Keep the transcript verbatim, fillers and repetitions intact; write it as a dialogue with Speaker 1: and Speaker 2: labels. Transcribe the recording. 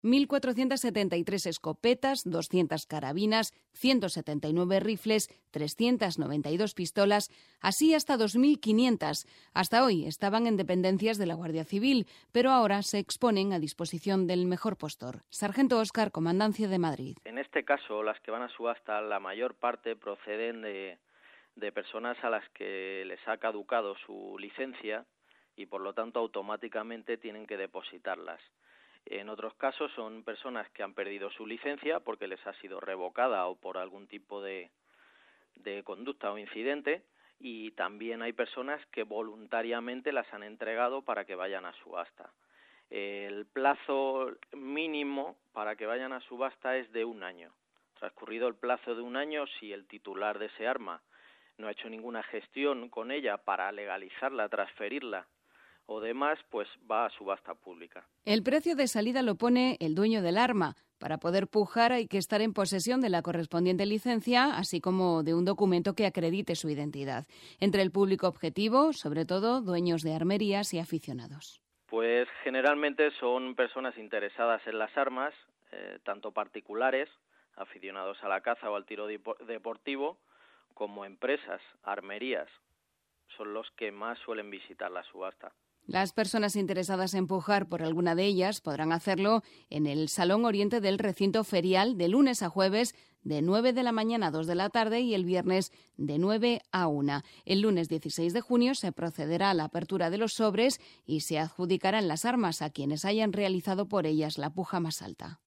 Speaker 1: mil cuatrocientas setenta y tres escopetas, doscientas carabinas, ciento setenta y nueve rifles, trescientas noventa y dos pistolas, así hasta dos mil quinientas. Hasta hoy estaban en dependencias de la Guardia Civil, pero ahora se exponen a disposición del mejor postor. Sargento Óscar, Comandancia de Madrid.
Speaker 2: En este caso, las que van a subasta, la mayor parte proceden de, de personas a las que les ha caducado su licencia y por lo tanto automáticamente tienen que depositarlas. En otros casos son personas que han perdido su licencia porque les ha sido revocada o por algún tipo de, de conducta o incidente, y también hay personas que voluntariamente las han entregado para que vayan a subasta. El plazo mínimo para que vayan a subasta es de un año. Transcurrido el plazo de un año, si el titular de ese arma no ha hecho ninguna gestión con ella para legalizarla, transferirla o demás, pues va a subasta pública.
Speaker 1: El precio de salida lo pone el dueño del arma. Para poder pujar hay que estar en posesión de la correspondiente licencia, así como de un documento que acredite su identidad. Entre el público objetivo, sobre todo, dueños de armerías y aficionados.
Speaker 2: Pues generalmente son personas interesadas en las armas, eh, tanto particulares, aficionados a la caza o al tiro deportivo, como empresas, armerías. Son los que más suelen visitar la subasta.
Speaker 1: Las personas interesadas en pujar por alguna de ellas podrán hacerlo en el Salón Oriente del recinto ferial de lunes a jueves de nueve de la mañana a dos de la tarde y el viernes de nueve a una. El lunes dieciséis de junio se procederá a la apertura de los sobres y se adjudicarán las armas a quienes hayan realizado por ellas la puja más alta.